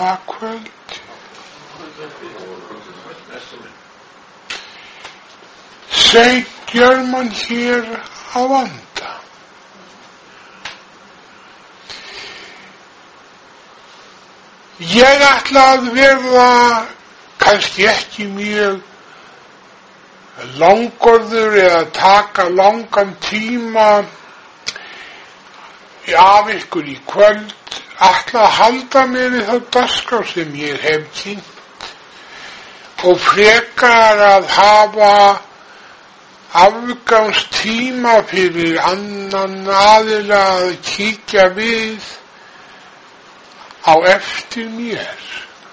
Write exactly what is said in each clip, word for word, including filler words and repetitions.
það kvöld. Segir mann hér á vanda. Ég ætla að verða kannski ekki mjög langorður eða taka langan tíma af ykkur í kvöld, ætla að halda mér við þá dagskrá sem ég hef kynnt og frekar að hafa afgangstíma fyrir annan aðila að kíkja við á eftir mér.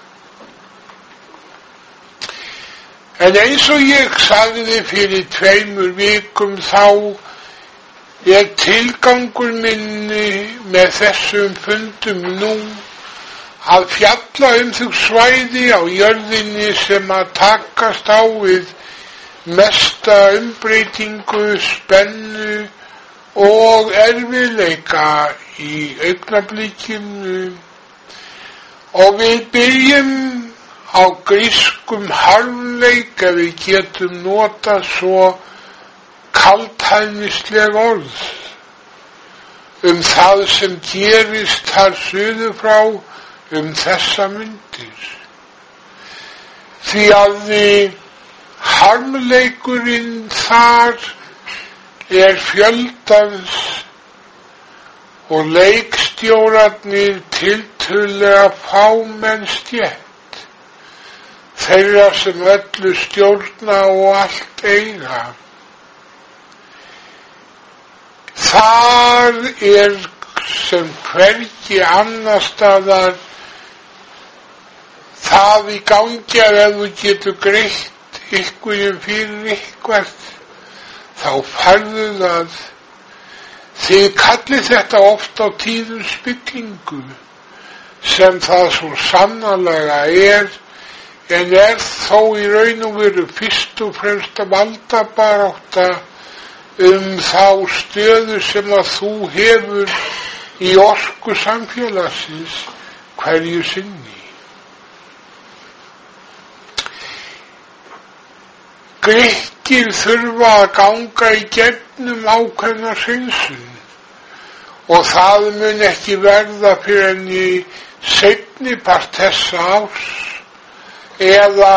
En eins og ég sagði fyrir tveimur vikum þá er tilgangur minni með þessum fundum nú að fjalla um þau svæði á jörðinni sem að takast á við mesta umbreytingu, spennu og erfiðleika í augnablikinu. Og við byrjum á grískum harmleik ef við getum notað svo kaldhæðnisleg orð um það sem gerist þar suður frá um þessa mundir. Því að harmleikurinn þar er fjöldans og leikstjórarnir tiltölulega fámenn stétt, þeirra sem öllu stjórna og allt eiga. Þar er sem hvergi annar staðar það í gangi að ef þú getur greitt ykkurjum fyrir eitthvað, þá færðu það. Þið kallið þetta oft á tíðum spillingu, sem það svo sannarlega er, en er þó í raun og veru fyrst og fremst að valdabarátta um þá stöðu sem að þú hefur í orku samfélagsins hverju sinni. Grikkir þurfa að ganga í gegnum ákveðna hreinsun og það mun ekki verða fyrir enn í seinni part þessa árs eða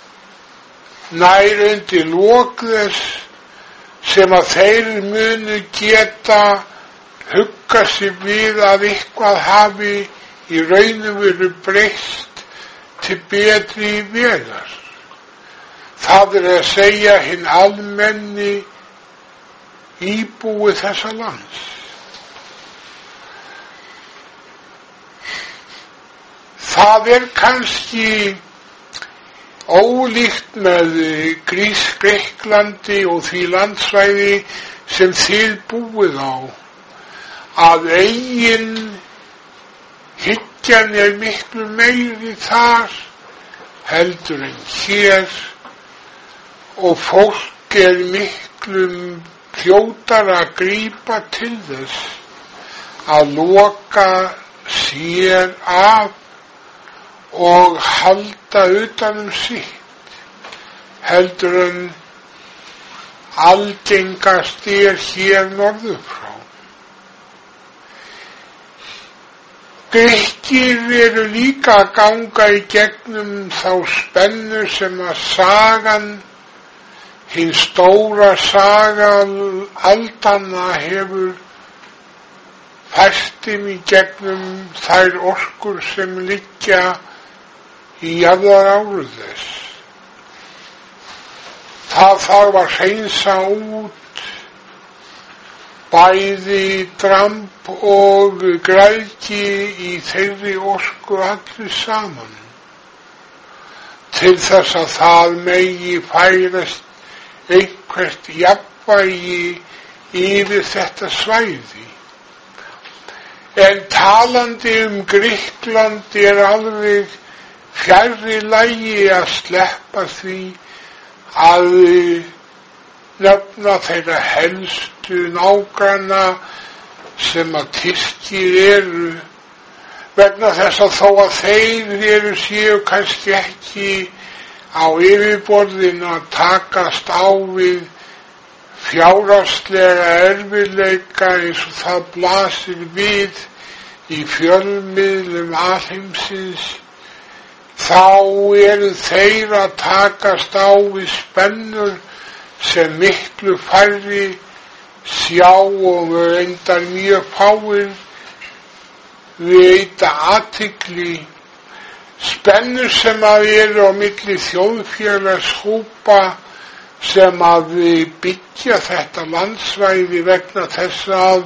nær undir lok þess sem að þeir munu geta hugga sig við að eitthvað hafi í raun og veru breyst til betri vegar. Það er að segja hinn almenni íbúi þessa lands. Það er kannski ólíkt með Grís, Greiklandi og því landsvæði sem þið búið á, að eigin hyggjan er miklu meiri þar heldur en hér og fólk er miklu fljótar að grípa til þess að loka sér af og halda utan um sitt heldur en algengast er hér norður frá. Grikkir eru líka að ganga í gegnum þá spennu sem að sagan, hinn stóra saga aldanna hefur fært þeim í gegnum þær orkur sem liggja í jarðaráru þess. Það þarf að hreinsa út bæði dramb og græðgi í þeirri orku allir saman til þess að það megi færast einhvert jafnvægi yfir þetta svæði. En talandi um Grikkland er alveg fjarri lagi að sleppa því að nefna þeirra helstu nágranna sem að Tyrkir eru vegna þess að þó að þeir eru séu kannski ekki á yfirborðinu að takast á við fjárhagslega erfiðleika eins og það blasir við í fjölmiðlum alheimsins, þá eru þeir að takast á við spennur sem miklu færri sjá og reyndar mjög fáir veita athygli, spennur sem að eru á milli þjóðfélagshópa sem að byggja þetta landsvæði vegna þess að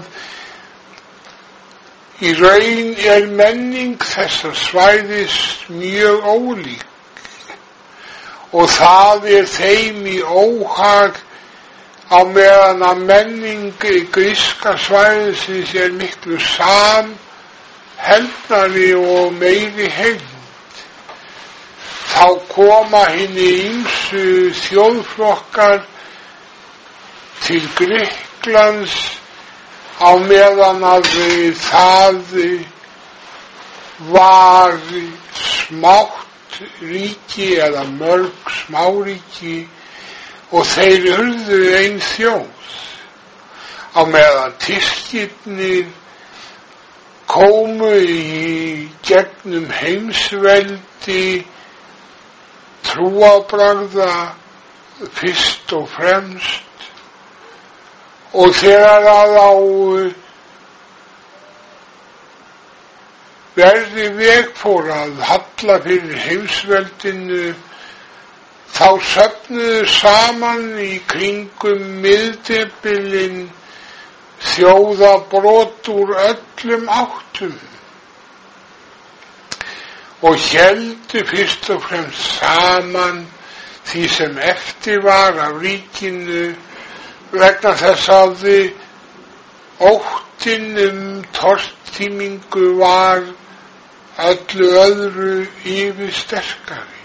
í raun er menning þessa svæðis mjög ólík og það er þeim í óhag á meðan að menning gríska svæðisins er miklu samheldnari og meiri heild. Þá koma hinni ýmsu þjóðflokkar til Grikklands á meðan að það var smátt ríki eða mörg smáríki og þeir urðu ein þjóð, á meðan Tyrkirnir komu í gegnum heimsveldi trúarbragða fyrst og fremst, og þegar að á verði veg fór að halla fyrir heimsveldinu, þá söfnuðu saman í kringum miðdebilinn þjóðabrot úr öllum áttum og héldu fyrst og fremst saman því sem eftir var af ríkinu vegna þess að óttinn um tortímingu var öllu öðru yfirsterkari.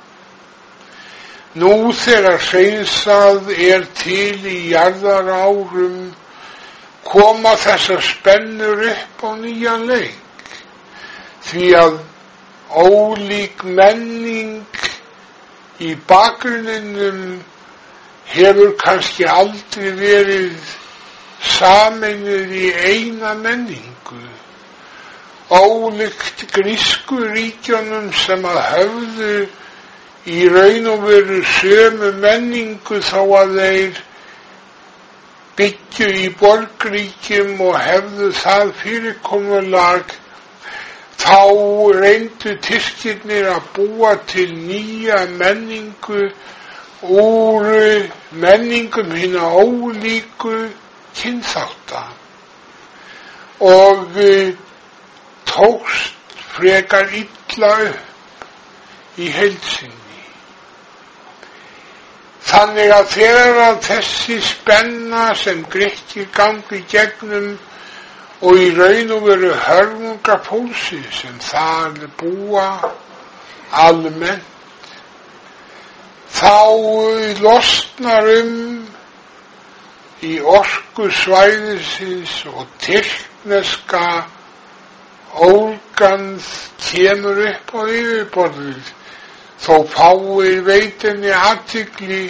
Nú þegar hreinsað er til í jarðarárum koma þessar spennur upp á nýjan leik, því að ólík menning í bakgrunninum hefur kannski aldrei verið sameinuð í eina menningu. Ólíkt grísku ríkjunum sem að höfðu í raun og veru sömu menningu þó að þeir byggju í borgríkjum og hefðu það fyrirkomulag, þá reyndu Tyrkirnir að búa til nýja menningu úr menningum hinna ólíku kynþátta og tókst frekar illa upp í heild sinni. Þannig að þegar að þessi spenna sem Grikkir gangi gegnum og í raun og veru hörmungar fólksins sem þar búa almennt, þá losnar um í orku svæðisins og tyrkneska ólgan kemur upp á yfirborðið, þó fáir veitinni athygli.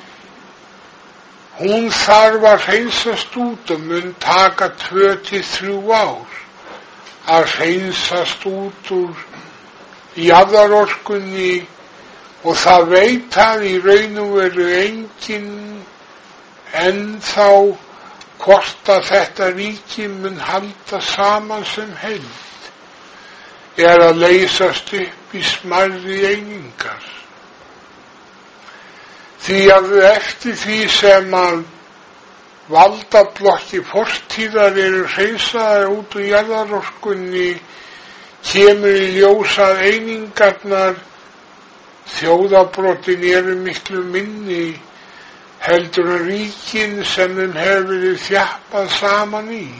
Hún þarf að hreinsast út og mun taka tvö til þrjú ár að hreinsast út úr jarðarorkunni og það veit að í raun og veru enginn ennþá hvort að þetta ríki mun halda saman sem heild, er að leysast upp í smærri einingar. Því að eftir því sem að valdablokki fortíðar eru hreinsaðar út úr jarðarorkunni, kemur í ljós að einingarnar, þjóðabrotin eru miklu minni heldur en ríkin sem þeim hefur verið þjappað saman í.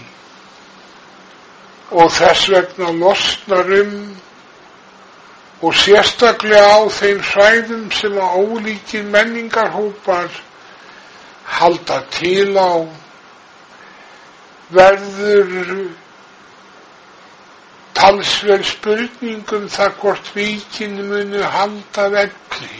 Og þess vegna losnar um og sérstaklega á þeim svæðum sem að ólíkir menningarhópar halda til á, verður talsverð spurningum það hvort ríkin munu halda velli.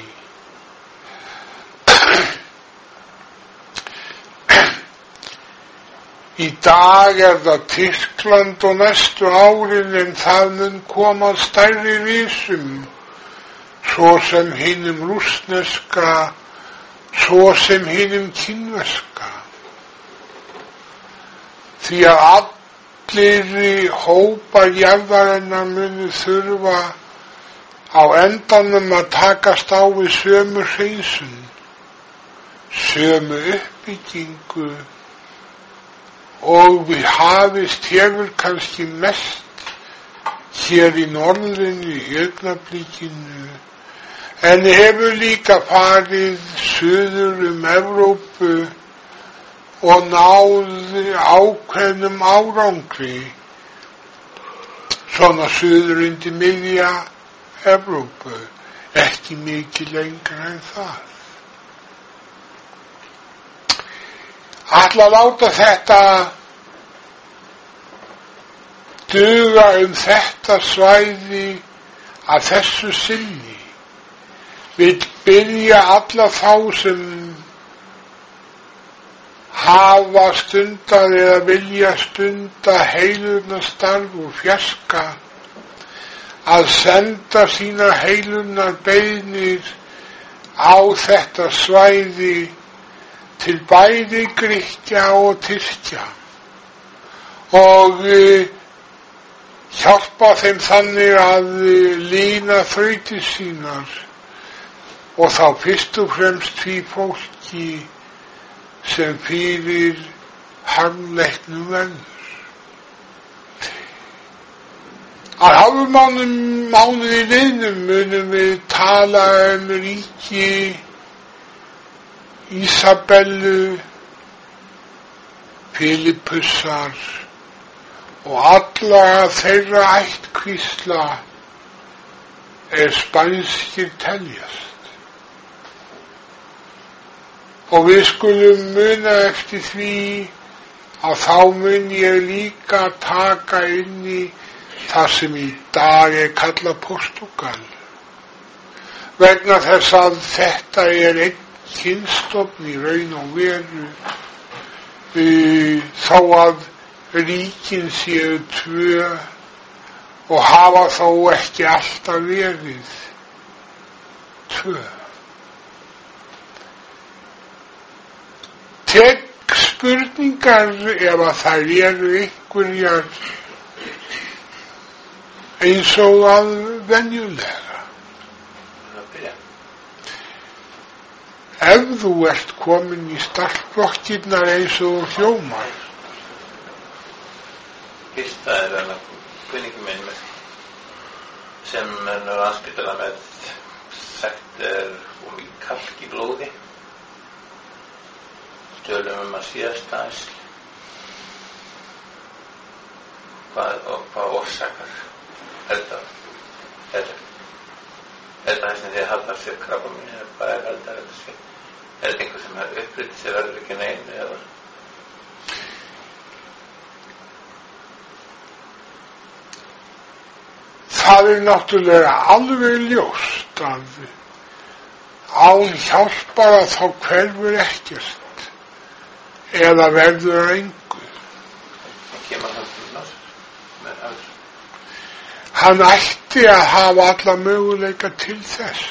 Í dag er það Tyrkland og næstu árin en það mun koma stærri risum, svo sem hinum rússneska, svo sem hinum kínverska. Því að allir hópar jarðarinnar munu þurfa á endanum að takast á við sömu hreinsun, sömu uppbyggingu og við hafist hefur kannski mest hér í norðrinu í augnablikinu, en hefur líka farið suður um Evrópu og náð ákveðnum árangri, svona suður undir miðja Evrópu, ekki mikið lengra en það. Ætla að láta þetta duga um þetta svæði að þessu sinni. Við byrja alla þá sem hafa stundað eða vilja stunda heilunastarf úr fjarska að senda sína heilunar beiðnir á þetta svæði til bæði Grikkja og Tyrkja og uh, hjálpa þeim þannig að uh, lína þrautir sínar og þá fyrst og fremst því fólki sem fyrir harmleiknum verður. Að hálfum mánuðum mánuði liðnum munum við tala um ríki Ísabellu, Filippusar og alla þeirra ættkvísla er spænskir teljast. Og við skulum muna eftir því að þá mun ég líka taka inn í það sem í dag er kallað Portúgal. Vegna þess að þetta er einn kynstofn í raun og veru, uh, þó að ríkin séu tvö og hafa þó ekki alltaf verið tvö. Tek spurningar ef að þær eru einhverjar eins og að venjulega. Ef þú ert komin í startblokkirnar eins og hljómar. Fyrsta er alveg kunningi minn með sem er á Landspítala með sagt er og mikið kalk í blóði. Stölum um að síðast aðeins hvað og hvað orsakar þetta þetta þetta sem þið halda sér krabba mín er hvað er haldar þetta sér. Er þetta einhver sem er upprytt sér verður ekki neinu eða? Það er náttúrulega alveg ljóst að án hjálpara þá hverfur ekkert eða verður engu. Kemur hann til náttúr með alls? Hann ætti að hafa alla möguleika til þess.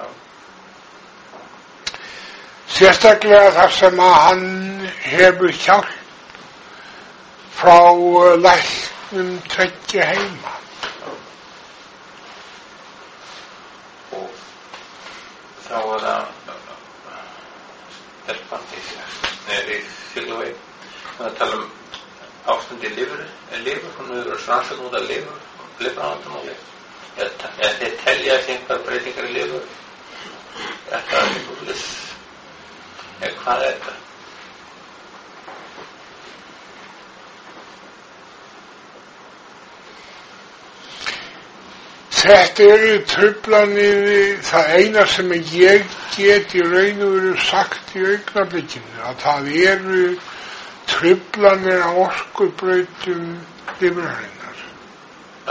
Sérstaklega þar sem að hann hefur hjálp frá læknum tveggja heima. Og þá var það stelpan í Sigluvegi. Það er að tala um ástandi í lifur, lifur, hún hefur verið rannsókn út af lifur, lifurándamáli. Eða þeir telja sig einhver breytingar í lifur. Þetta er einhver hluss. Eða hvað er þetta? Þetta eru truflanir, það eina sem ég get í raun og veru sagt í augnablikinu, að það eru truflanir á orkubrautum lifrarinnar. Já.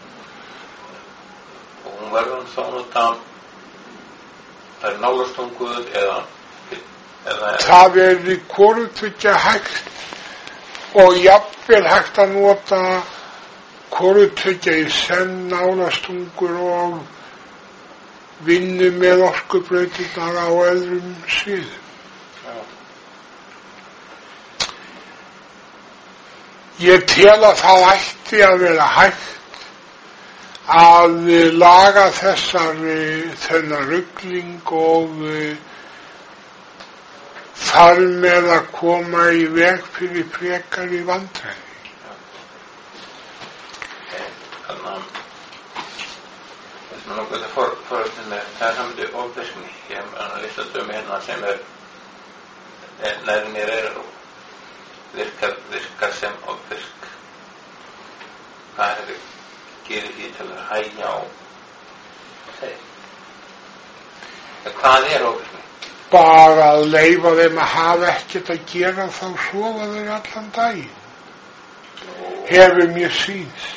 Og hún verður þá nota, það er nálastunguð eða, eða... Það er í hvorutveggja hægt og jafnvel hægt að nota hvorutveggja í senn nálastungur og vinnu með orkubrautirnar á öðrum sviðum. Já. Ég tel að það ætti að vera hægt að laga þessar þennan rugling og þar með að koma í veg fyrir frekari vandræði. Þannig að þessum að nokkuð það fóröldin með það er samtöðu ofvirkni. Ég hef að lista dömi hérna sem er nærið mér er og virkar, virkar sem ofvirk. Hvað er þetta gerir því til að hægja á þeim? Hvað er ofvirkni? Bara að leyfa þeim að hafa ekkert að gera þá sofa þeir allan daginn. Hefur mér sýnst.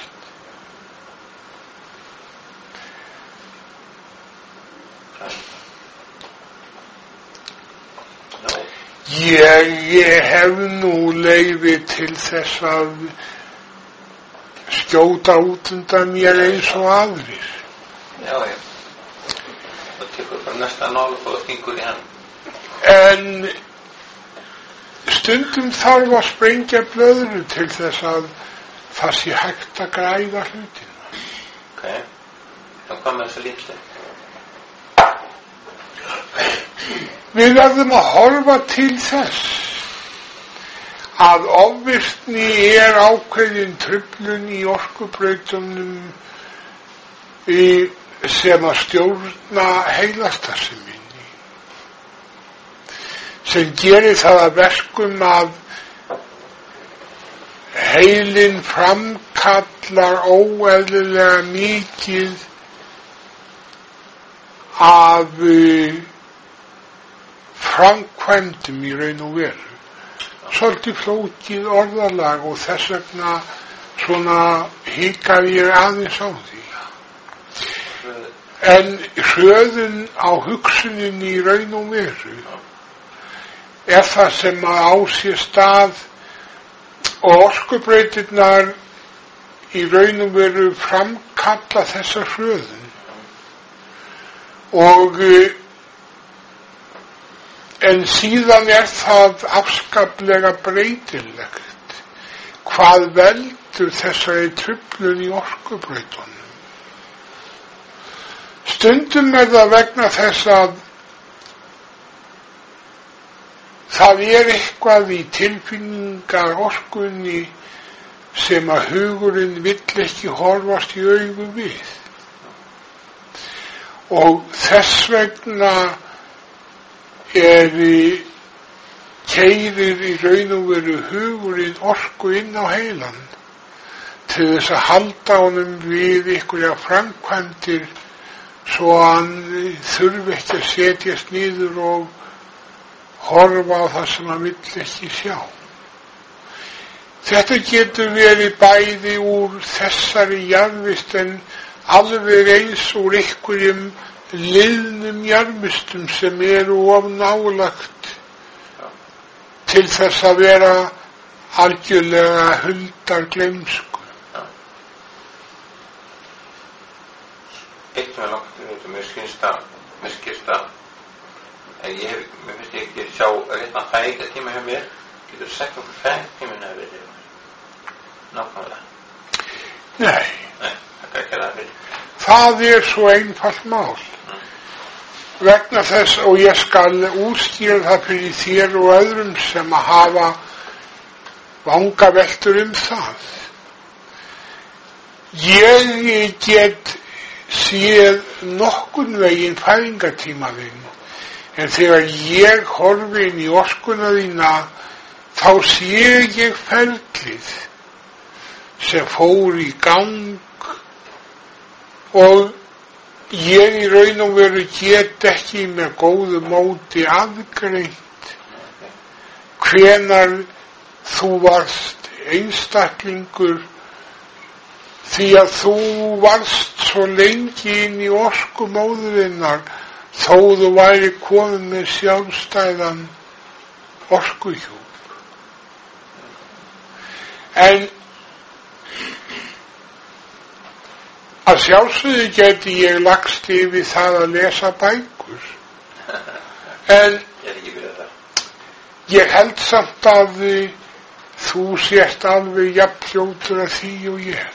Ég, ég hef nú leyfi til þess að skjóta út undan mér eins og aðrir. Já, já. Það tekur bara næsta nál og stingur í hann. En stundum þarf að sprengja blöðru til þess að það sé hægt að græða hlutina. Ok. Það kom með þessu lítið. Við verðum að horfa til þess að ofvirkni er ákveðin truflun í orkubrautunum sem að stjórna heilastarfseminni, sem gerir það að verkum að heilinn framkallar óeðlilega mikið af framkvæmdum í raun og veru. Svolítið flókið orðalag og þess vegna svona hikaði ég aðeins á því. En hröðun á hugsuninni í raun og veru er það sem að á sér stað og orkubrautirnar í raun og veru framkalla þessa hröðun. Og en síðan er það afskaplega breytilegt hvað veldur þessari truflun í orkubrautunum. Stundum er það vegna þess að það er eitthvað í tilfinningar orkunni sem að hugurinn vill ekki horfast í augu við. Og þess vegna er keyrir í raun og veru hugurinn orku inn á heilan til þess að halda honum við einhverja framkvæmdir svo hann þurfi ekki að setjast niður og horfa á það sem hann vill ekki sjá. Þetta getur verið bæði úr þessari jarðvist en alveg eins úr einhverjum liðnum jarðvistum sem eru of nálagt til þess að vera algjörlega huldar gleymsku. Eitt sem er langt í þetta, mér skynst að, mér skynst að, en ég hef, mér finnst ég ekki sjá réttan fæðingatíma hjá mér, getur þú sagt okkur fæðingatíminn að verið nákvæmlega? Nei. Nei, það er ekki að verið. Það er svo einfalt mál. Mm. Vegna þess, og ég skal útskýra það fyrir þér og öðrum sem að hafa vangaveltur um það. Ég get séð nokkurn veginn fæðingatíma þinn, en þegar ég horfi inn í orkuna þína, þá sé ég ferlið sem fór í gang og ég í raun og veru get ekki með góðu móti aðgreint hvenar þú varst einstaklingur því að þú varst svo lengi inn í orku móðurinnar þó þú væri komin með sjálfstæðan orkuhjúp. En að sjálfsögðu geti ég lagst yfir það að lesa bækur. En ég held samt að þú sért alveg jafn fljótur að því og ég.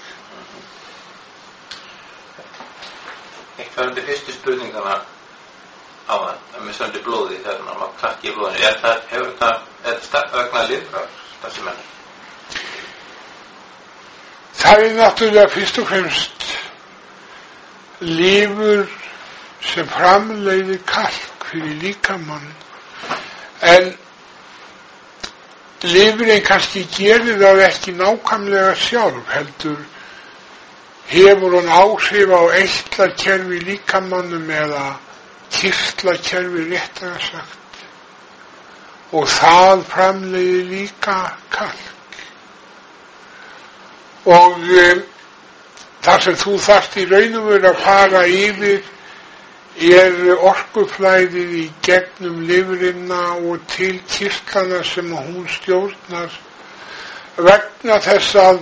Eitt var undir fyrstu spurningana á það, með söndi blóði þegar maður krakki í blóðinu. Er það, hefur það, er það vegna lifrar, það sem er? Það er náttúrulega fyrst og fremst lifur sem framleiðir kalk fyrir líkamann, en lifurinn kannski gerir það ekki nákvæmlega sjálf, heldur hefur hún áhrif á eitlakerfi líkamannum eða kirtlakerfi réttara sagt, og það framleiðir líka kalk. Og um, þar sem þú þarft í raun og veru að fara yfir er orkuflæðið í gegnum lifrina og til kirtlana sem hún stjórnar, vegna þess að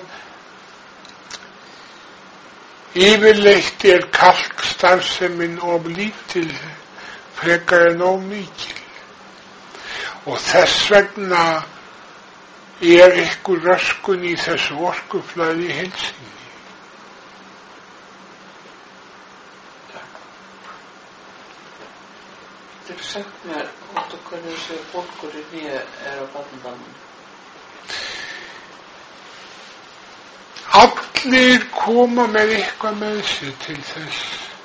yfirleitt er kalkstarfsemin of lítil frekar en of mikil, og þess vegna er ykkur röskun í þessu orkuflæði í heild sinni. Þú sagt mér út og hvernig þessi fólkur í nýja er á barndamum? Allir koma með eitthvað með sér til þess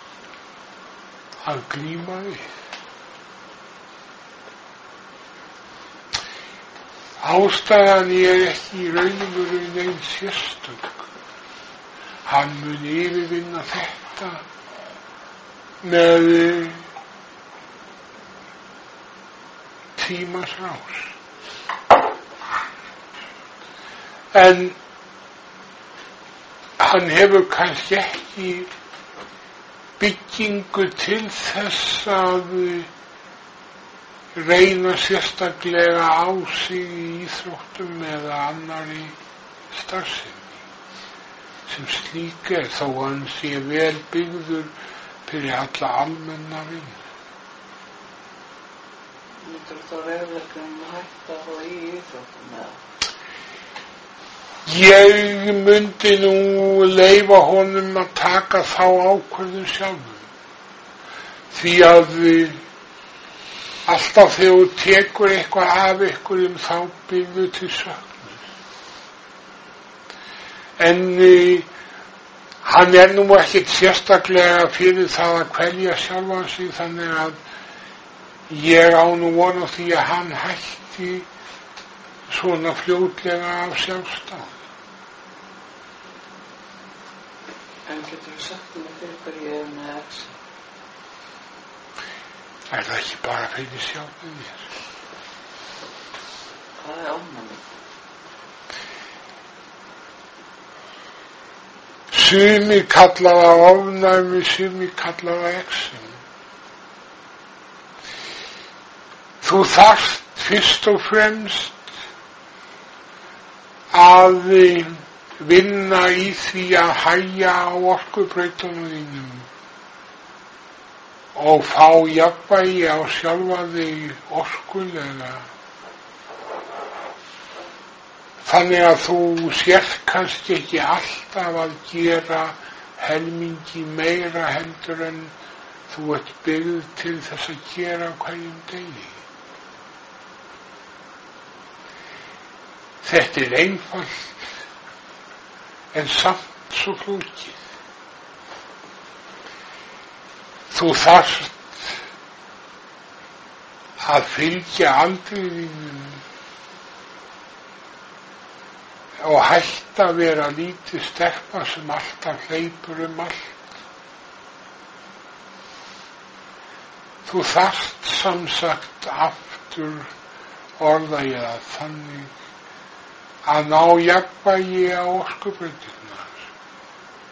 að glíma við. Ástæðan er ekki í raun og veru neinn sérstök. Hann mun yfirvinna þetta með tímans rás. En hann hefur kannski ekki byggingu til þess að reyna sérstaklega á sig í íþróttum eða annarri starfsemi sem slík er, þó hann sé vel byggður fyrir alla almenna vinnu. Myndir þú þá reyðleikum að hætta þá í íþróttum eða? Ég myndi nú leyfa honum að taka þá ákvörðun sjálfur, því að alltaf þegar þú tekur eitthvað af einhverjum þá byrðu til söknur. En uh, hann er nú ekkert sérstaklega fyrir það að kvelja sjálfan sig, þannig að ég á nú vona því að hann hætti svona fljótlega af sjálfstáð. En getur þú sagt mér fyrir hverju ég er með X? Er það ekki bara fyrir sjálfum mér? Hvað er ofnæmi? Sumir kalla það ofnæmi, sumir kalla það exem. Þú þarft fyrst og fremst að vinna í því að hægja á orkubrautunum þínum og fá jafnvægi á sjálfa þig orkulega. Þannig að þú sért kannski ekki alltaf að gera helmingi meira heldur en þú ert byggð til þess að gera hverjum degi. Þetta er einfalt en samt svo flókið. Þú þarft að fylgja aldrinum og hætta að vera lítið stelpa sem alltaf hleypur um allt. Þú þarft samsagt aftur orða ég það þannig að ná jafnvægi á orkubrautirnar.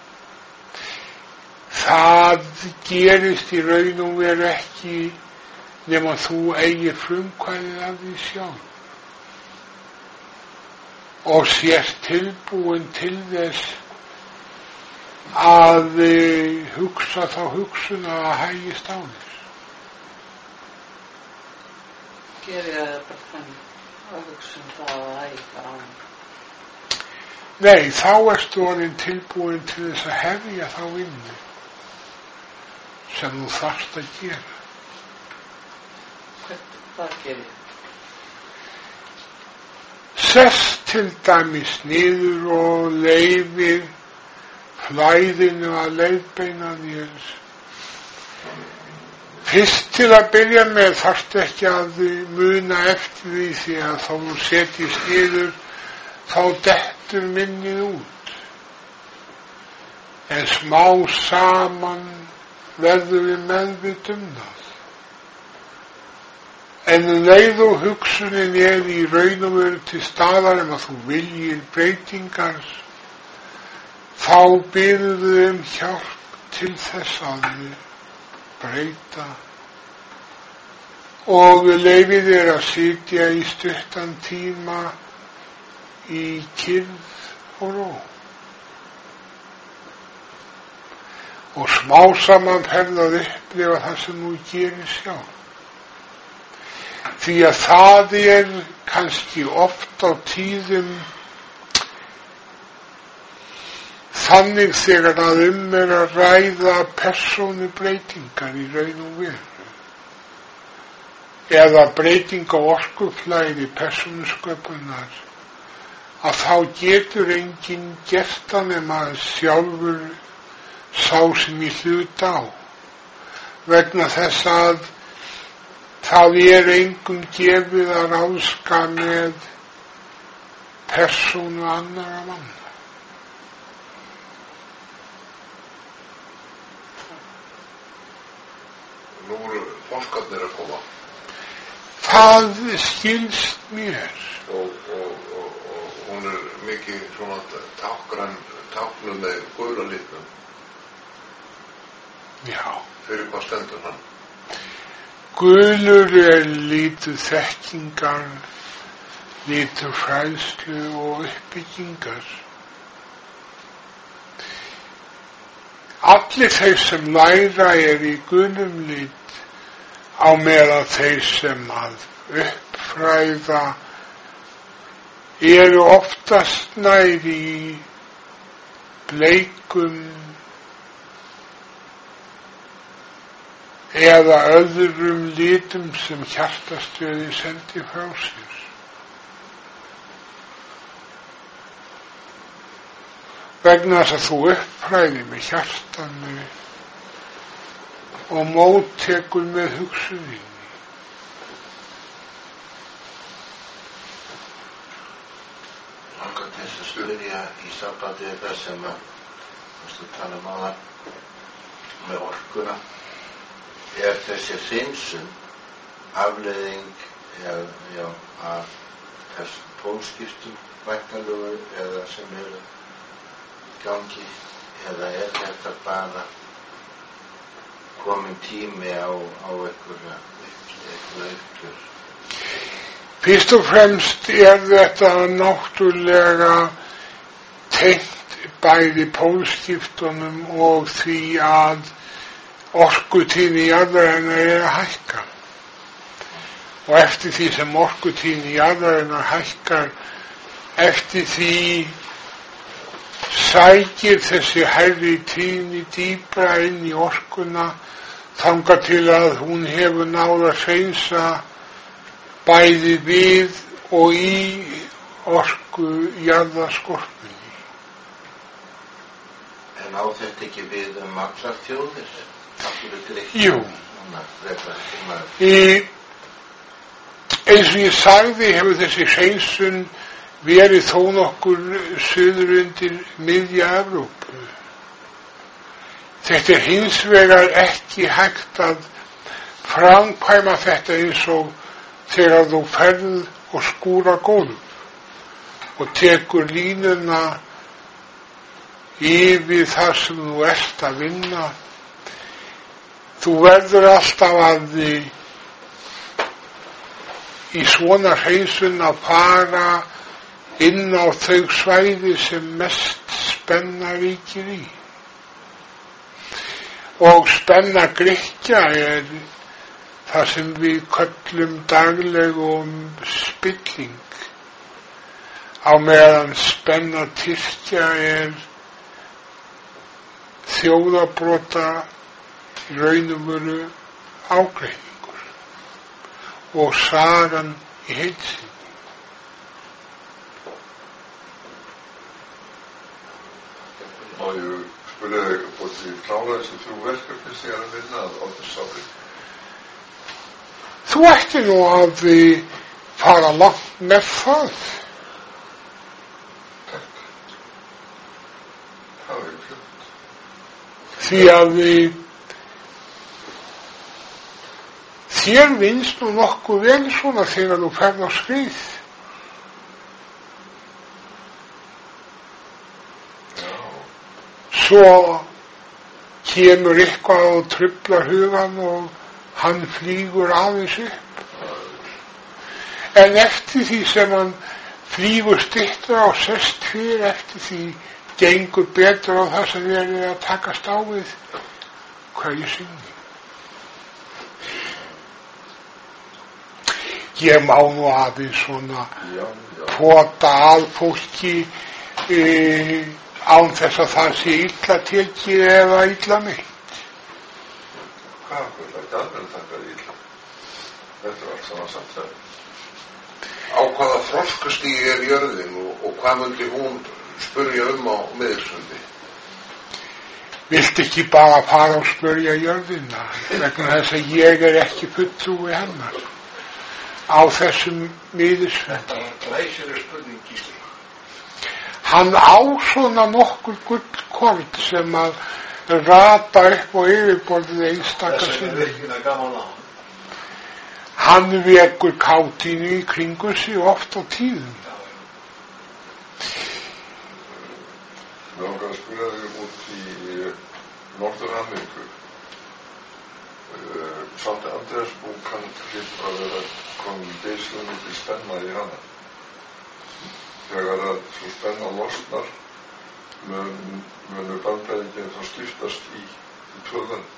það gerist í raun og veru ekki nema þú eigir frumkvæðið af því sjálf og sést tilbúin til þess að hugsa þá hugsun að hægist á þess. Gerir það bara þannig að hugsun það að hægist á þess? Nei, þá ertu orðin tilbúin til þess að hefja þá vinnu sem þú þarft að gera. Hvernig það gerir? Sest til dæmis niður og leyfir flæðinu að leiðbeina þér. Fyrst til að byrja með þarftu ekki að muna eftir því því að þá þú setjist niður þá dettur minnið út. En smá saman verður við meðvit um það. En leið og hugsunin er í raun og veru til staðar um að þú viljir breytingar, þá biður þau um hjálp til þess að breyta og leifir þér að sitja í stuttan tíma í kyrrð og ró. Og smá saman ferð að upplifa það sem þú gerir sjálf. Því að það er kannski oft á tíðum þannig þegar að um er að ræða persónubreytingar í raun og veru eða breyting á orkuflæði persónusköpunar að þá getur enginn gert það nema sjálfur sá sem í hlut á vegna þess að það er engum gefið að ráðska með persónu annarra manna. Nú eru forskarnir að koma. Það skilst mér. Og, og, og, og hún er mikið svona tákgræn, táknuð með gula litnum. Já. Fyrir hvað stendur hann? Gulur er lítið þekkingar, lítið fræðslu og uppbyggingar. Allir þeir sem læra er í gulum lit á meðan þeir sem að uppfræða eru oftast nær í bleikum eða öðrum litum sem hjartastöðin sendi frá sér. Vegna þess að þú uppfræðir með hjartanu og móttekur með hugsuninni. Langar til þess að spyrja í sambandi við það sem að þú tala um áðan með orkuna. Er þessi hreinsun afleiðing eða, já, af þessum pólskiptum væntanlegu eða sem eru gangi eða er þetta bara komin tími á, á einhverja uppgjör? Fyrst og fremst er þetta náttúrulega tengt bæði pólskiptunum og því að orkutíðni jarðarinnar er að hækka. Og eftir því sem orkutíðni jarðarinnar hækkar, eftir því sækir þessi hærri tíðni dýpra inn í orkuna þangað til að hún hefur náð að hreinsa bæði við og í orku jarðaskorpunni. En á þetta ekki við um allar þjóðir? Jú. Í, eins og ég sagði hefur þessi hreinsun verið þó nokkur suður undir miðja Evrópu. Þetta er hins vegar ekki hægt að framkvæma þetta eins og þegar þú ferð og skúra gólf og tekur línuna yfir það sem þú ert að vinna þú verður alltaf að í svona hreinsun að fara inn á þau svæði sem mest spenna ríkir í. Og spenna Grikkja er það sem við köllum daglegum spilling, á meðan spenna Tyrkja er þjóðabrota í raun og veru ágreiningur og sagan í heild sinni. Og ég spurði þig hvort þið klára þessi þrjú verkefni sem ég er að vinna á þessu ári. Þú ætti nú að fara langt með það. Takk. Það er flott. Því að þér vinnst nú nokkuð vel svona þegar þú ferð á skrið. Svo kemur eitthvað og truflar hugan og hann flýgur aðeins upp. En eftir því sem hann flýgur styttra og sest fyrir, eftir því gengur betur á það sem við erum að takast á við hverju sinni. Ég má nú aðeins svona pota að fólki e, án þess að það sé illa tekið eða illa meitt. Hvað er þetta ekki alveg að taka illa? Þetta er allt saman samt það. Á hvaða þroskastígi er jörðin og, og hvað myndi hún spurja um á Miðilsundi? Viltu ekki bara fara og spurja jörðina vegna þess að ég er ekki fulltrúi hennar á þessum Miðilsundi. Þetta er glæsileg spurning, Gísli. Hann á svona nokkur gullkort sem að rata upp á yfirborðið einstaka Þessi er sinni. virkilega gaman á hann. Hann vekur kátínu í kringu sig oft á tíðum. Mér langar að spyrja þig út í Norður-Ameríku. Uh, Samt Andrés bókan hlýtur að vera komin geysilega mikil spenna í hana. Þegar að svo spenna losnar mun, munu Bandaríkin þá skiptast í, í tvö lönd.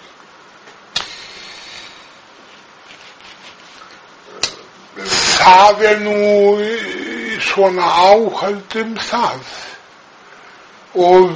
Það er nú svona áhöld um það og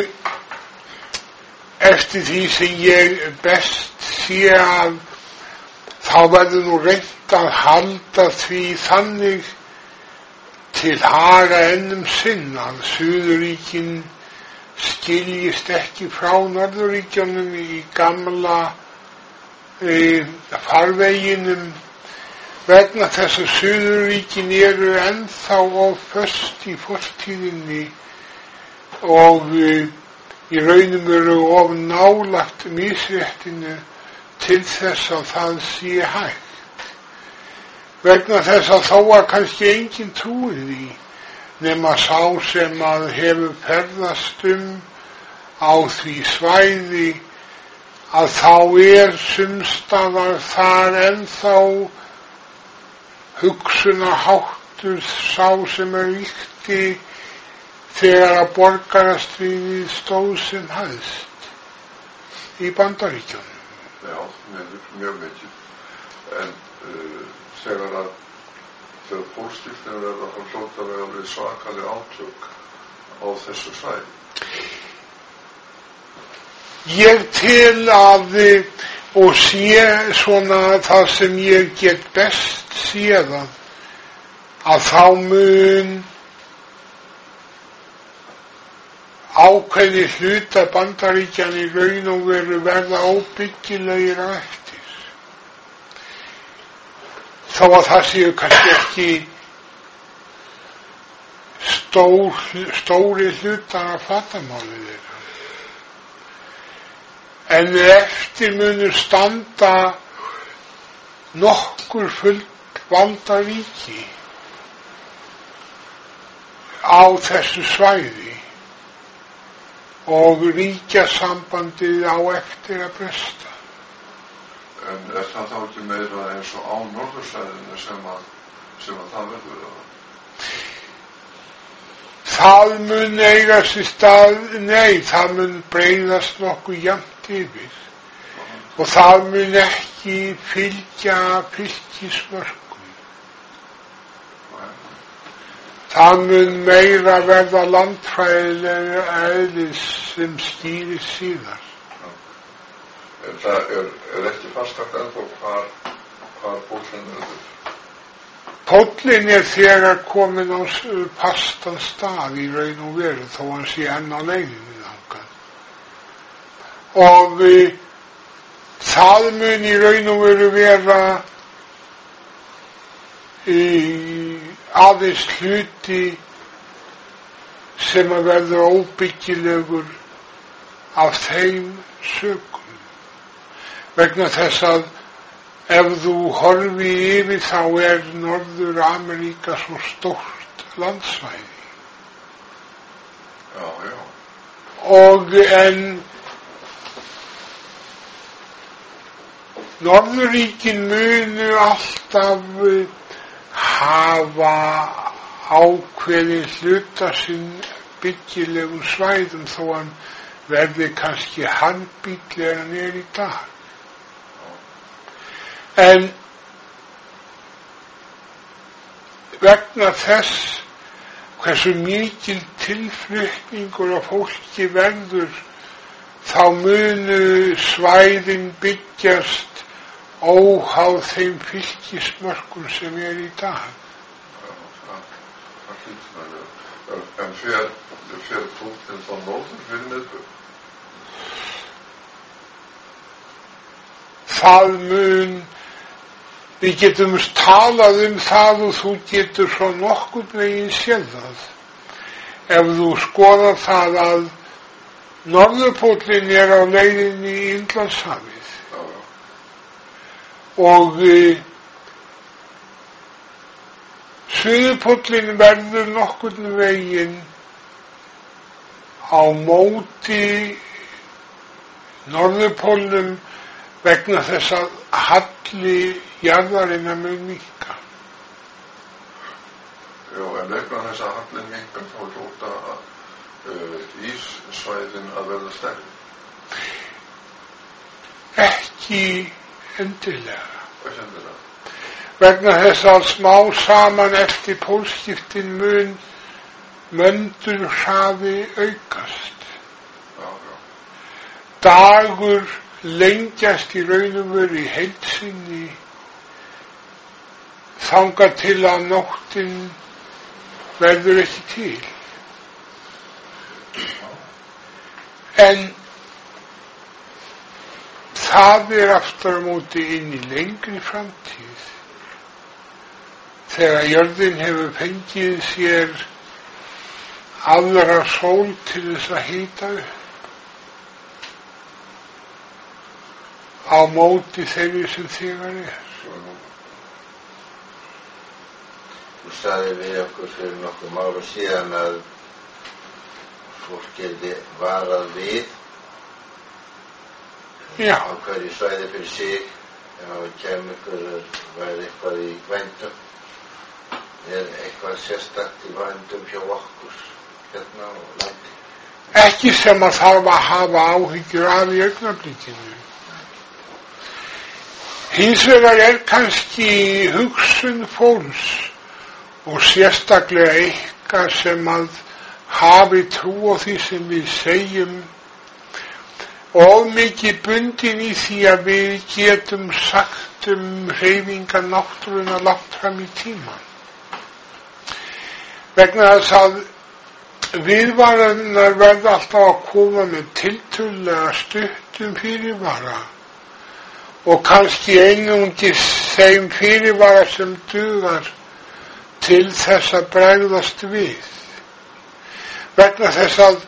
eftir því sem ég best sé að þá verður nú reynt að halda því þannig til haga ennum sinn að Suðurríkin skiljist ekki frá Norðurríkjunum í gamla e, farveginum vegna þess að Suðurríkin eru ennþá of föst í fortíðinni og e, í raunum eru of nálagt misréttinu til þess að það sé hægt. Vegna þess að þó að kannski enginn trúir því nema sá sem að hefur ferðast um á því svæði að þá er sumstaðar þar ennþá hugsunarháttur sá sem er ríkti þegar að borgarastríðið stóð sem hæðst í Bandaríkjunum. Já, mjög, mjög mikið. En uh, þegar að þegar pólskiptin verða þá hljóta við að vera svakaleg átök á þessu svæði. Ég tel að og sé svona það sem ég get best séðan að þá mun ákveði hluta Bandaríkjanna í raun og veru verða óbyggilegir á eftir. Þó að það séu kannski ekki stór, stóri hlutar af flatarmálið þeirra. En eftir munur standa nokkur fullvalda ríki á þessu svæði og ríkjasambandið á eftir að bresta. En er það þá ekki meira eins og á norðursvæðinu sem að, sem að það verður eða? Það mun eiga sér stað, nei, það mun breiðast nokkuð jafnt yfir og það mun ekki fylgja fylgismörkum. Það mun meira verða landfræðilega eðlis sem stýrir síðar. En það er, er ekki fastagt ennþá hvar, hvar póllinn verður? Póllinn er þegar komin á fastan stað í raun og veru þó hann sé enn á leiðinni þangað. Og e, það mun í raun og veru vera e, aðeins hluti sem að verður óbyggilegur af þeim sökum. Vegna þess að ef þú horfi yfir þá er Norður Ameríka svo stórt landsvæði. Já, já. Og en Norðurríkin munu alltaf hafa ákveðin hluta sinn byggilegum svæðum þó hann verði kannski harðbýtli en hann er í dag. En vegna þess hversu mikil tilflutningur af fólki verður þá munu svæðin byggjast óháð þeim fylgismörkum sem er í dag. Já, það, það hlýtur að vera. En fer, fer póllinn þá norður fyrir miðbæ? Það mun Við getum talað um það og þú getur svo nokkurn veginn séð það. Ef þú skoðar það að norðurpóllinn er á leiðinni í Indlandshafið og e, suðurpóllinn verður nokkurn veginn á móti norðurpóllnum vegna þess að halli jarðarinnar mun minnka. Já, en vegna þess að hallin minnka þá hljóta uh, íssvæðin að verða stærri? Ekki endilega. Hvað endilega? Vegna þess að smá saman eftir pólskiptin mun möndur hraði aukast. Já, já. Dagur lengjast í raun og veru í heild sinni þangað til að nóttin verður ekki til. En það er aftur á móti inn í lengri framtíð. Þegar jörðin hefur fengið sér aðra sól til þess að hita upp. Á móti þeirri sem þegar er. Þú sagði við okkur fyrir nokkuð málu síðan að fólk geti varað við Já. á hverju svæði fyrir sig ef það kemur ykkur væri eitthvað í vændum. Er eitthvað sérstakt í vændum hjá okkur hérna og landi? Ekki sem að þarf að hafa áhyggjur af í augnablikinu. Hins vegar er kannski hugsun fólks og sérstaklega eitthvað sem að hafi trú á því sem við segjum og mikið bundin í því að við getum sagt um hreyfingar náttúruna langt fram í tímann. Vegna þess að viðvaranir verða alltaf að koma með tiltölulega stuttum fyrirvara og kannski einungis þeim fyrirvara sem dugar til þess að bregðast við. Vegna þess að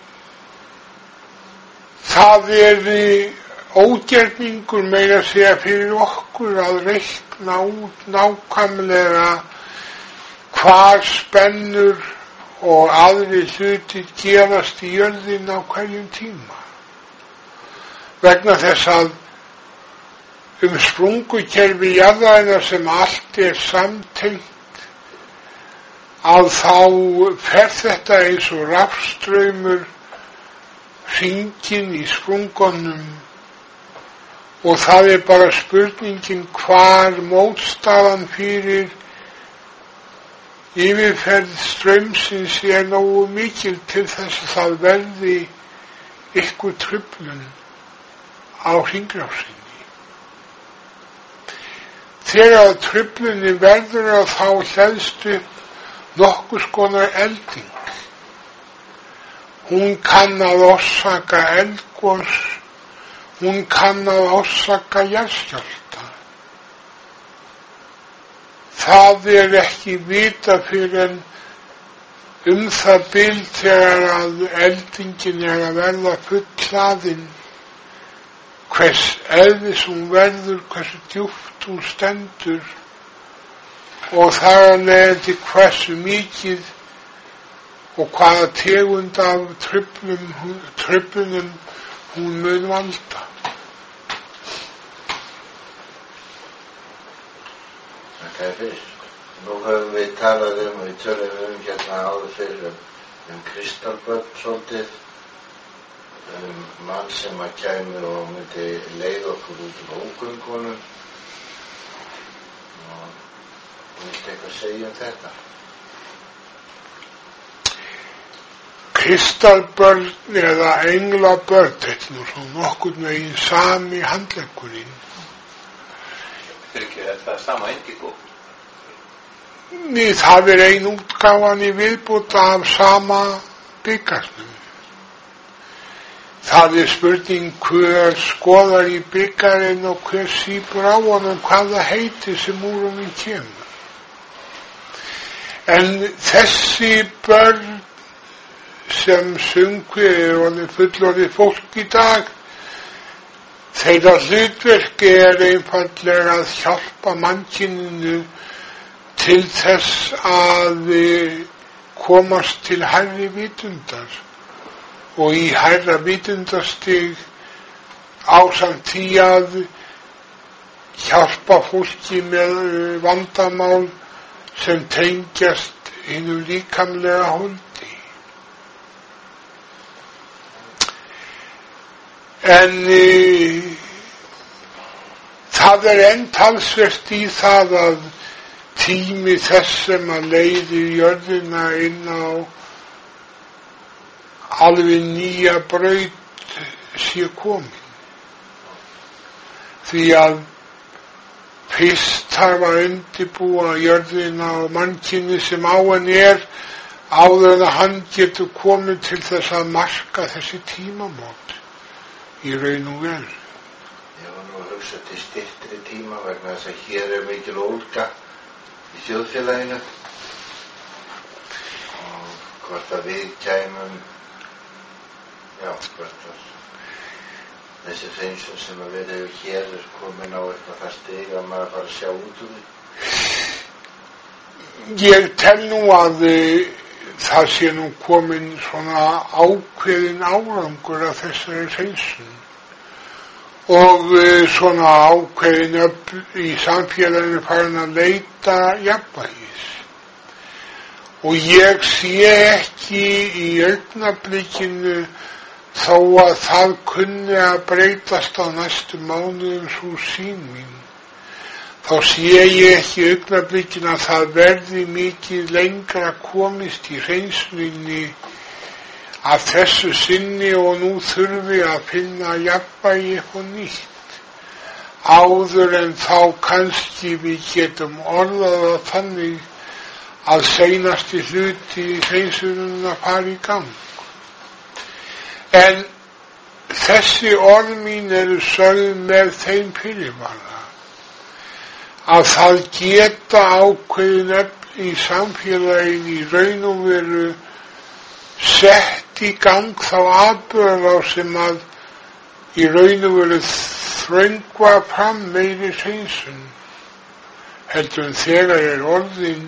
það er ógerningur meira að segja fyrir okkur að reikna út nákvæmlega hvar spennur og aðri hlutir gerast í jörðin á hverjum tíma. Vegna þess að um sprungukerfi jarðarinnar sem allt er samtengt, að þá fer þetta eins og rafstraumur hringinn í sprungunum og það er bara spurningin hvar mótstaðan fyrir yfirferð straumsins er nógu mikil til þess að það verði ykkur truflun á hringrásinni. Þegar truflunin verður að þá hleðst upp nokkurs konar elding. Hún kann að orsaka eldgos, hún kann að orsaka jarðskjálfta. Það er ekki vita fyrir en um það bil þegar að eldingin er að verða fullhlaðin, hvers eðlis hún verður, hversu djúpt hún stendur og þar að leiðandi hversu mikið og hvaða tegund af truflunum, truflunum hún mun valda. Þakka þér fyrir. Nú höfum við talað um, og við tölum um hérna áður fyrir um, um Kristallbörn svolítið, um mann sem að kæmi og myndi leiða okkur út um ógöngunum. Og viltu eitthvað segja um þetta? Kristallbörn eða englabörn, þetta er nú svo nokkurn veginn sami handleggurinn. Þetta er ekki þetta sama Indigo. Ný, það er ein útgáfan í viðbútt af sama byggarnum. Það er spurning hver skoðar í byggarinn og hver sýpur á honum hvaða heiti sem úr honum kemur. En þessi börn sem sungu er honum fullorðið fólk í dag, þeirra hlutverki er einfaldlega að hjálpa mannkyninu til þess að komast til hærri vitundar og í hærra vitundastig ásamt því að hjálpa fólki með vandamál sem tengjast hinu líkamlega holdi. En e, það er enn talsvert í það að tími þess sem að leiðir jörðina inn á alveg nýja braut sé komin. Því að fyrst þarf að undirbúa jörðina og mannkynið sem á henni er áður en að hann getur komið til þess að marka þessi tímamót í raun og veru. Ég var nú að hugsa til styttri tíma vegna þess að hér er mikil ólga í þjóðfélaginu og hvort að við kæmum, já, hvort að þessi hreinsun sem að verið hefur hér er komin á eitthvað það stig að maður fara að sjá út úr því. Ég tel nú að það sé nú komin svona ákveðin árangur af þessari hreinsun og svona ákveðin upp í samfélaginu farin að leita jafnvægis. Og ég sé ekki í augnablikinu þó að það kunni að breytast á næstu mánuðum svo sýn mín. Þá sé ég ekki í augnablikinu að það verði mikið lengra komist í hreinsuninni af þessu sinni og nú þurfi að finna jafnvægi eitthvað nýtt. Áður en þá kannski við getum orðað að þannig að seinasti hluti í hreinsununa fari í gang. En þessi orð mín eru sögð með þeim fyrirvara að það geta ákveðin öfl í samfélaginu í raun og veru sett í gang þá atburðarás sem að í raun og veru þröngva fram meiri hreinsun heldur en þegar er orðin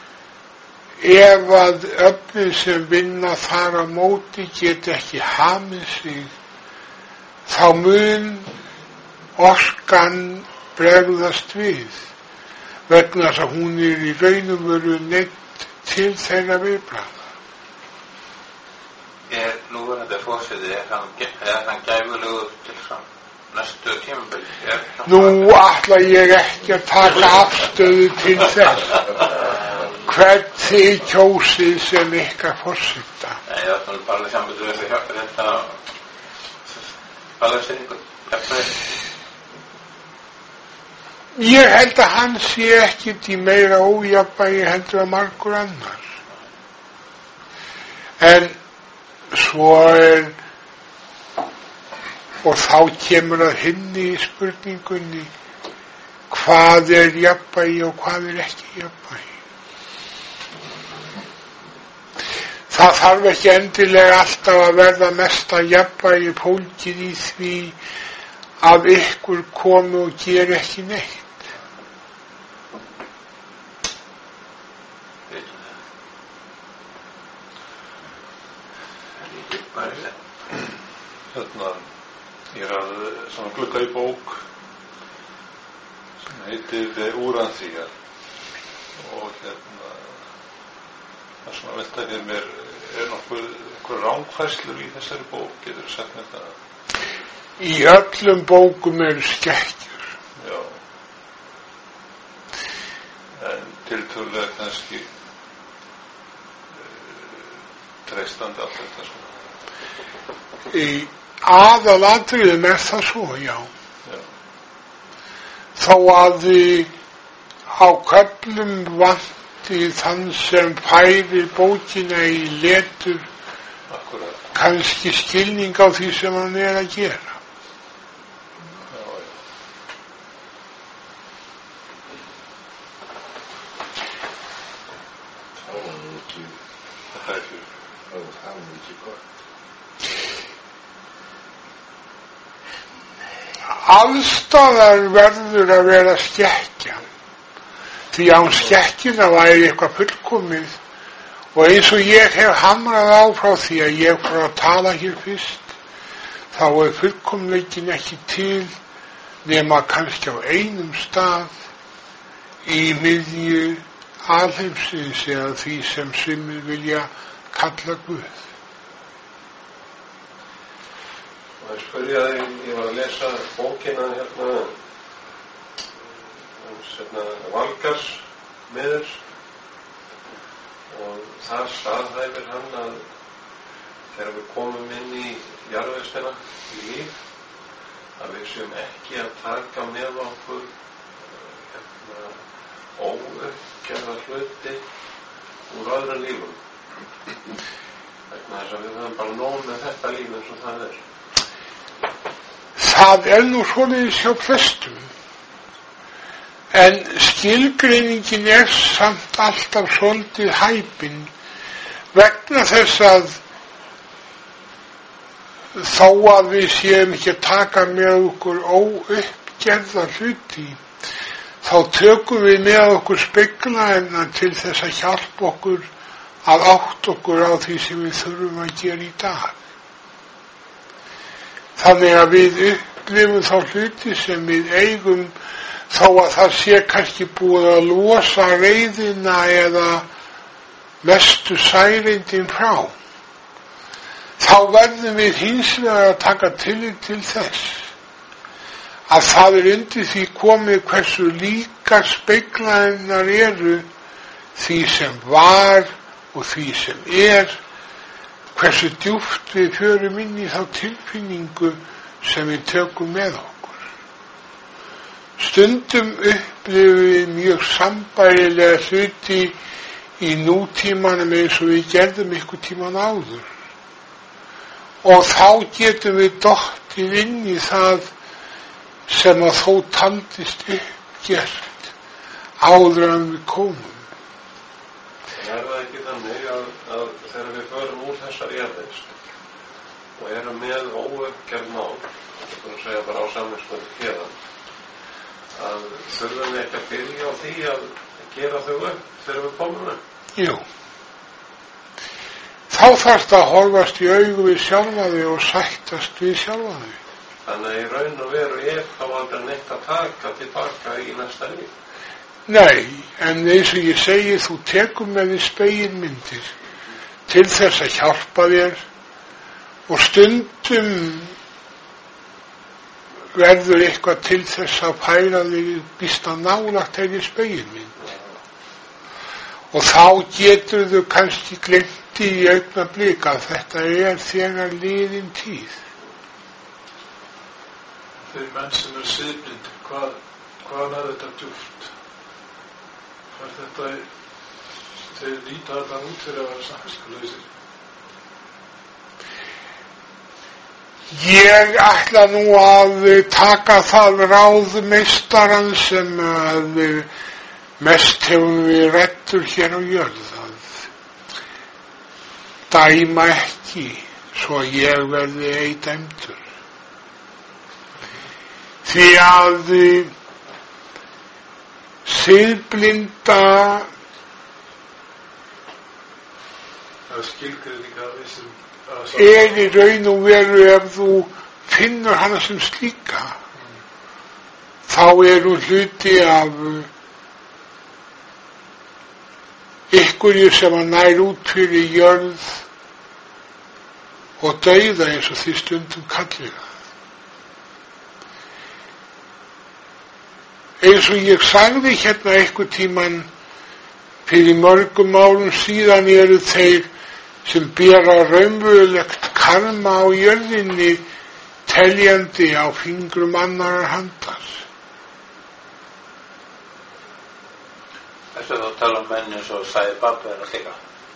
ef að öflin sem vinna þar á móti get ekki hamið sig þá mun orkan bregðast við vegna þess að hún er í raun og veru neitt til þeirra viðbragða. Er núverandi forseti, er hann, er hann gæfulegur til saman næstu tímabili? Nú ætla ég ekki að taka afstöðu til þess hvern þið kjósið sem ykkar forseta. Nei, það er svona bara sambundu við þessi hjálpa þetta balanseringu, hjálpaði. Ég held að hann sé ekkert í meira ójafnvægi heldur að margur annar. En svo er, og þá kemur að hinni í spurningunni, hvað er jafnvægi og hvað er ekki jafnvægi. Það þarf ekki endilega alltaf að verða mesta jafnvægi fólgið í því að ykkur komi og geri ekki neitt. Hérna, ég er að svona glugga í bók sem heitir Úranþýjar og hérna það er svona velta fyrir mér, er nokkuð einhver rangfærslur í þessari bók, getur þú sagt mér það? Í öllum bókum eru skekkjur. Já. En tiltölulega kannski treystandi allt þetta svona. Í aðalatriðum er það svo, já. Já. Þó að á köflum vanti þann sem færir bókina í letur Akkurat. kannski skilning á því sem hann er að gera. Já, já. Það var nú ekki, Það er fyrir. það var nú ekki gott. Allstaðar verður að vera skekkja, því án skekkjuna væri eitthvað fullkomið, og eins og ég hef hamrað á frá því að ég fór að tala hér fyrst, þá er fullkomleikin ekki til nema kannski á einum stað í miðju alheimsins eða því sem sumir vilja kalla Guð. Og ég spurði að ég, ég var að lesa bókina hérna hérna Valgars miður og þar staðhæfir hann að þegar við komum inn í jarðvegstina í líf að við séum ekki að taka með okkur hérna óuppgerða hluti úr öðrum lífum vegna þess að við höfum bara nóg með þetta líf eins og það er. Það er nú svoleiðis hjá flestum, en skilgreiningin er samt alltaf svolítið hæpin vegna þess að þó að við séum ekki að taka með okkur óuppgerða hluti, þá tökum við með okkur speglaðina til þess að hjálpa okkur að átta okkur á því sem við þurfum að gera í dag. Þannig að við upplifum þá hluti sem við eigum þó að það sé kannski búið að losa reiðina eða mestu særindin frá. Þá verðum við hins vegar að taka tillit til þess að það er undir því komið hversu líka speglaðinnar eru því sem var og því sem er, hversu djúpt við förum inn í þá tilfinningu sem við tökum með okkur. Stundum upplifum við mjög sambærilega hluti í nútímanum eins og við gerðum ykkur tíman áður. Og þá getum við dottið inn í það sem að þó taldist uppgert áður en við komum. Er það ekki þannig að, að þegar við förum úr þessar jarðvegs og erum með óuppgerð mál, það er að segja bara á samvinskunni hérðan, að þurfum við ekki að byrja á því að gera þau upp þegar við komum upp? Jú. Þá þarfst að horfast í augu við sjálfa þig og sættast við sjálfa þig. Þannig að í raun og veru er þá aldrei neitt að taka tilbaka í næsta líf. Nei, en eins og ég segi, þú tekur með því spegilmyndir til þess að hjálpa þér og stundum verður eitthvað til þess að færa þig býsta nálagt þeirri spegilmynd. Og þá getur þú kannski glemt í augnablik að þetta er þegar liðin tíð. Þeir menn sem eru siðblindir, hvað, hvaðan er þetta djúpt? Hvað er þetta, þeir líta allan út fyrir að vera samviskulausir? Ég ætla nú að taka það ráð meistaran sem að mest hefur við ræddur hér á jörð, að dæma ekki svo ég verði ei dæmdur. Því að siðblinda Það er skilgreining af þessum er í raun og veru, ef þú finnur hana sem slíka, þá er hún hluti af ykkurju sem að nær út fyrir jörð og dauða, eins og því stundum kallir það. Eins og ég sagði hérna einhver tíman fyrir mörgum árum síðan, eru þeir sem bera raunverulegt karma á jörðinni teljandi á fingrum annarar handar. Þess að þú tala um menn eins og Sai Baba er að þykka.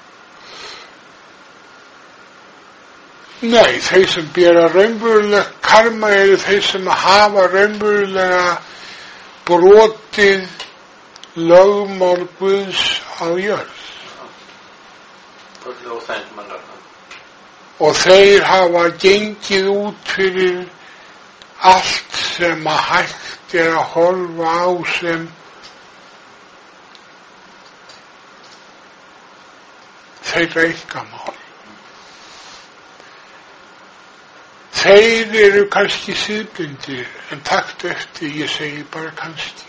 Nei, þeir sem bera raunverulegt karma eru þeir sem hafa raunverulega brotið lögmál Guðs á jörð. Og þeir hafa gengið út fyrir allt sem að hægt er að horfa á sem þeirra einkamál. Þeir eru kannski siðblindir, en takt eftir, ég segi bara kannski.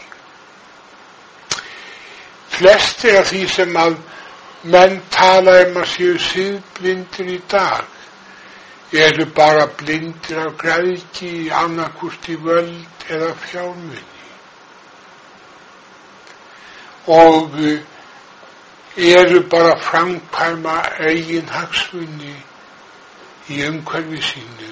Flestir af því sem að menn tala um að séu siðblindir í dag eru bara blindir af græðgi, annarkvort í völd eða fjármuni. Og eru bara framkvæma eigin hagsmuni í umhverfi sínu.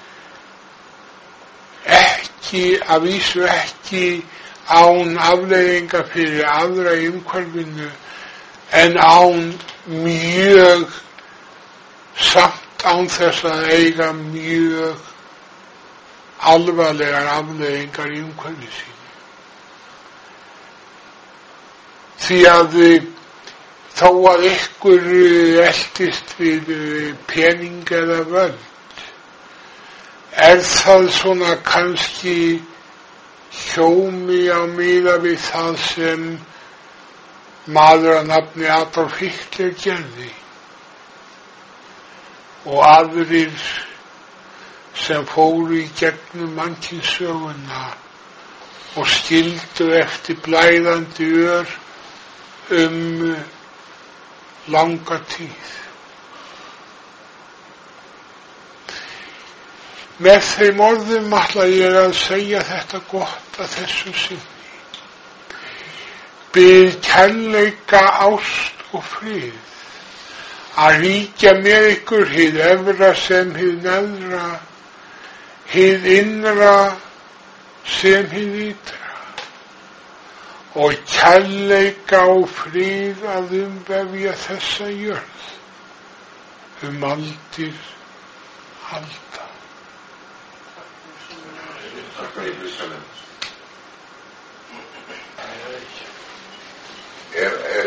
Ekki, að vísu ekki án afleiðinga fyrir aðra í umhverfinu, en án mjög, samt án þess að eiga mjög alvarlegar afleiðingar í umhverfi sínu. Því að þó að ykkur eltist við pening eða völd, er það svona kannski hjómi á miða við það sem maður að nafni Adolf Hitler gerði, og aðrir sem fóru í gegnum mannkynssöguna og skildu eftir blæðandi ör um langa tíð. Með þeim orðum ætla ég að segja þetta gott að þessu sinni. Bið kærleika, ást og frið að ríkja með ykkur hið efra sem hið neðra, hið innra sem hið ytra, og kærleika og frið að umvefja þessa jörð um aldir alda. Takk fyrir Kristján. Er, er